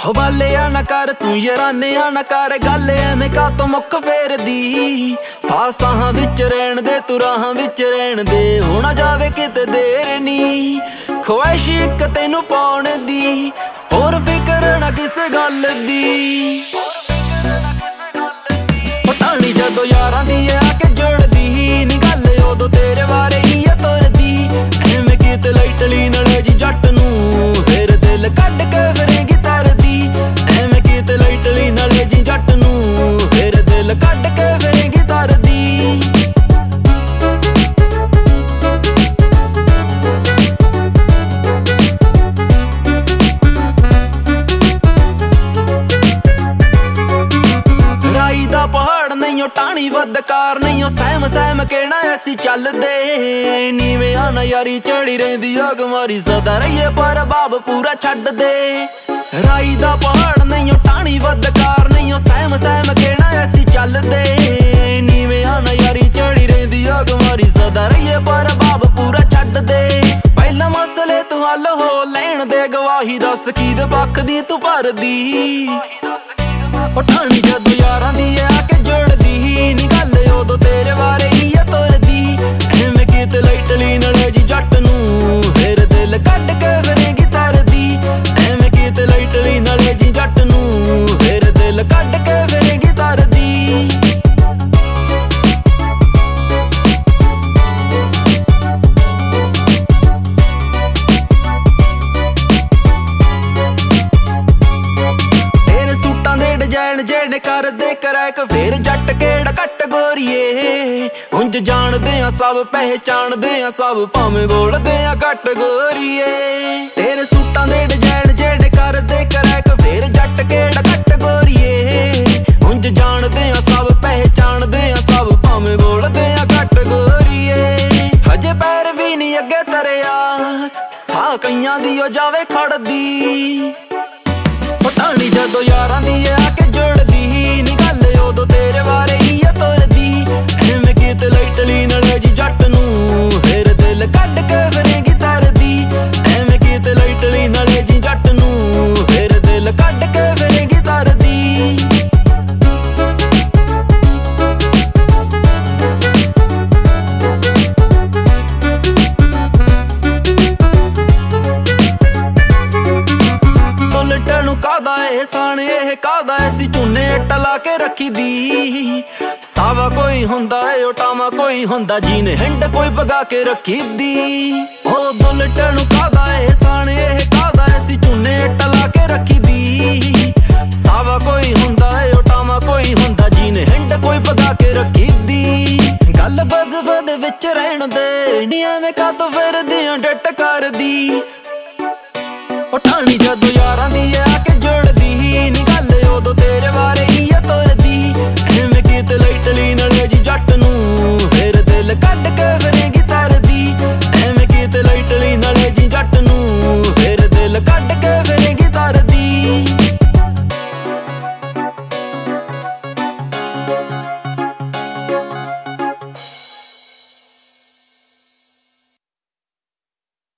ਹਵਾਲਿਆ ਨਾ ਕਰ ਤੂੰ ਯਾਰਾਨਿਆ ਨਾ ਕਰ ਗੱਲ ਐਵੇਂ ਕਾਤੋਂ ਮੁੱਕ ਫੇਰਦੀ ਸਾਹਾਂ ਵਿੱਚ ਰਹਿਣ ਦੇ ਤੂੰ ਰਾਹਾਂ ਵਿੱਚ ਰਹਿਣ ਦੇ ਹੋ ਨਾ ਜਾਵੇ ਕਿਤੇ ਦੇਰ ਨੀ ਖੁਆਇਸ਼ ਇੱਕ ਤੈਨੂੰ ਪਾਉਣ ਦੀ ਹੋਰ ਫਿਕਰ ਨਾ ਕਿਸੇ ਗੱਲ ਦੀ ਪਟਾਣੀ ਜਦੋਂ ਯਾਰਾਂ ਦੀ ਆ ਕੇ ਜੁੜਦੀ ਨੀ ਗੱਲ ਉਦੋਂ ਤੇਰੇ ਬਾਰੇ ਹੀ ਆ ਤੁਰਦੀ ਐਵੇਂ ਕਿਤੇ ਲਾਈਟਲੀ ਨਾਲੇ ਜੀ ਜੱਟ ਨੂੰ ਫਿਰ ਦਿਲ ਕੱਢ ਕੇ ਫਿਰੇਗੀ ਤਰਦੀ ਐਵੇਂ ਕਿਤੇ ਲਾਈਟਲੀ ਨਾਲੇ ਜੀ ਜੱਟ ਨੂੰ ਫਿਰ ਦਿਲ ਕੱਢ ਕੇ ਫਿਰੇਗੀ ਤਰਦੀ ਪਹਾੜ ਨਹੀਂ ਉਹ ਟਾਣੀ ਵੱਧਕਾਰ ਨਹੀਂ ਉਹ ਸਹਿਮ ਕਹਿਣਾ ਅਸੀਂ ਚੱਲਦੇ ਨੀਵੇਂ ਆ ਨਾ ਯਾਰੀ ਚੜੀ ਰਹਿੰਦੀ ਅਗ ਮਾਰੀ ਸਦਾ ਰਹੀਏ ਪਰ ਬਾਬ ਪੂਰਾ ਛੱਡ ਦੇ ਰਾਈ ਦਾ ਪਹਾੜ ਨਹੀਂ ਉਹ ਟਾਣੀ ਵੱਧਕਾਰ ਨਹੀਂ ਉਹ ਸਹਿਮ ਕਹਿਣਾ ਅਸੀਂ ਚੱਲਦੇ ਨੀਵੇਂ ਆ ਨਾ ਯਾਰੀ ਚੜੀ ਰਹਿੰਦੀ ਅਗ ਮਾਰੀ ਸਦਾ ਰਹੀਏ ਪਰ ਬਾਬ ਪੂਰਾ ਛੱਡ ਦੇ ਪਹਿਲਾਂ ਮਸਲੇ ਤੂੰ ਹੱਲ ਹੋ ਲੈਣ ਦੇ ਗਵਾਹੀ ਦੱਸ ਕੀ ਦੇ ਪੱਖ ਦੀ ਤੂੰ ਭਰਦੀ ਪਠਾਣੀ ਜਦੋਂ ਯਾਰਾਂ ਦੀ ਆ ਕੇ ਜੁੜਦੀ ਨੀ ਗੱਲ ਉਦੋਂ ਤੇਰੇ ਬਾਰੇ ਹੀ ਆ ਤੁਰਦੀ ਐਵੇਂ ਕਿਤੇ ਲਾਈਟਲੀ ਨਾਲੇ ਜੀ ਜੱਟ ਨੂੰ ਫਿਰ ਦਿਲ ਕੱਢ ਕੇ ਫਿਰੇਗੀ ਤਰਦੀ ਐਵੇਂ ਕਿਤੇ ਲਾਈਟਲੀ ਨਾਲੇ ਜੀ ਜੱਟ ਨੂੰ ਫਿਰ ਦਿਲ ਕੱਢ ਕੇ ਫਿਰੇਗੀ ਤਰਦੀ ਡਿਜ਼ਾਈਨ ਜਿਹੜੇ ਕਰਦੇ ਕਰੈਕ ਫਿਰ ਜੱਟ ਕਿਹੜਾ ਕੱਟ ਗੋਰੀਏ ਉਂਝ ਜਾਣਦੇ ਆ ਸਭ ਪਹਿਚਾਣਦੇ ਆ ਸਭ ਭਾਵੇਂ ਬੋਲਦੇ ਆ ਘੱਟ ਗੋਰੀਏ ਤੇਰੇ ਸੂਟਾਂ ਦੇ ਡਿਜ਼ਾਈਨ ਜਿਹੜੇ ਕਰਦੇ ਕਰੈਕ ਫਿਰ ਜੱਟ ਕਿਹੜਾ ਕੱਟ ਗੋਰੀਏ ਉਂਝ ਜਾਣਦੇ ਆ ਸਭ ਪਹਿਚਾਣਦੇ ਆ ਸਭ ਭਾਵੇਂ ਬੋਲਦੇ ਆ ਘੱਟ ਗੋਰੀਏ ਹਜੇ ਪੈਰ ਵੀ ਨਹੀਂ ਅੱਗੇ ਤਰਿਆ ਸਾਹ ਕਈਆਂ ਦੀ ਹੋ ਜਾਵੇ ਖੜਦੀ ਪਟਾਣੀ ਜਦੋਂ ਯਾਰਾਂ ਦੀ ਆ ਕੇ ਜੁੜਦੀ ਨੀ ਗੱਲ ਉਦੋਂ ਤੇਰੇ ਬਾਰੇ ਹੀ ਆ ਤੁਰਦੀ ਐਵੇਂ ਕਿਤੇ ਲਾਈਟਲੀ ਨਾਲੇ ਜੀ ਜੱਟ ਨੂੰ ਫਿਰ ਦਿਲ ਕੱਢ ਕੇ ਫਿਰੇਗੀ ਤਰਦੀ ਐਵੇਂ ਕਿਤੇ ਲਾਈਟਲੀ ਨਾਲੇ ਜੀ ਜੱਟ ਨੂੰ ਫਿਰ ਦਿਲ ਕੱਢ ਕੇ ਫਿਰੇਗੀ ਤਰਦੀ ਨੂੰ ਕਾਦਾ ਇਹਸਾਨ ਇਹ ਕਾਦਾ ਐਸੀ ਝੂਨੇ ਟਲਾ ਕੇ ਰੱਖੀ ਦੀ ਸਾਵਾ ਕੋਈ ਹੁੰਦਾ ਏ ਉਟਾਵਾ ਕੋਈ ਹੁੰਦਾ ਜੀਨੇ ਹਿੰਡ ਕੋਈ ਪਗਾ ਕੇ ਰੱਖੀ ਦੀ ਉਹ ਬੁਲਟ ਨੂੰ ਕਾਦਾ ਇਹਸਾਨ ਇਹ ਕਾਦਾ ਐਸੀ ਝੂਨੇ ਟਲਾ ਕੇ ਰੱਖੀ ਦੀ ਸਾਵਾ ਕੋਈ ਹੁੰਦਾ ਏ ਉਟਾਵਾ ਕੋਈ ਹੁੰਦਾ ਜੀਨੇ ਹਿੰਡ ਕੋਈ ਪਗਾ ਕੇ ਰੱਖੀ ਦੀ ਗੱਲ ਬਜ਼ਬ ਦੇ ਵਿੱਚ ਰਹਿਣ ਦੇ ਨੀ ਐਵੇਂ ਕਾਤੋਂ ਫਿਰਦੀ ਆਂ ਡਟ ਕਰਦੀ ਪਠਾਣੀ ਜਦੋਂ ਯਾਰਾਂ ਦੀ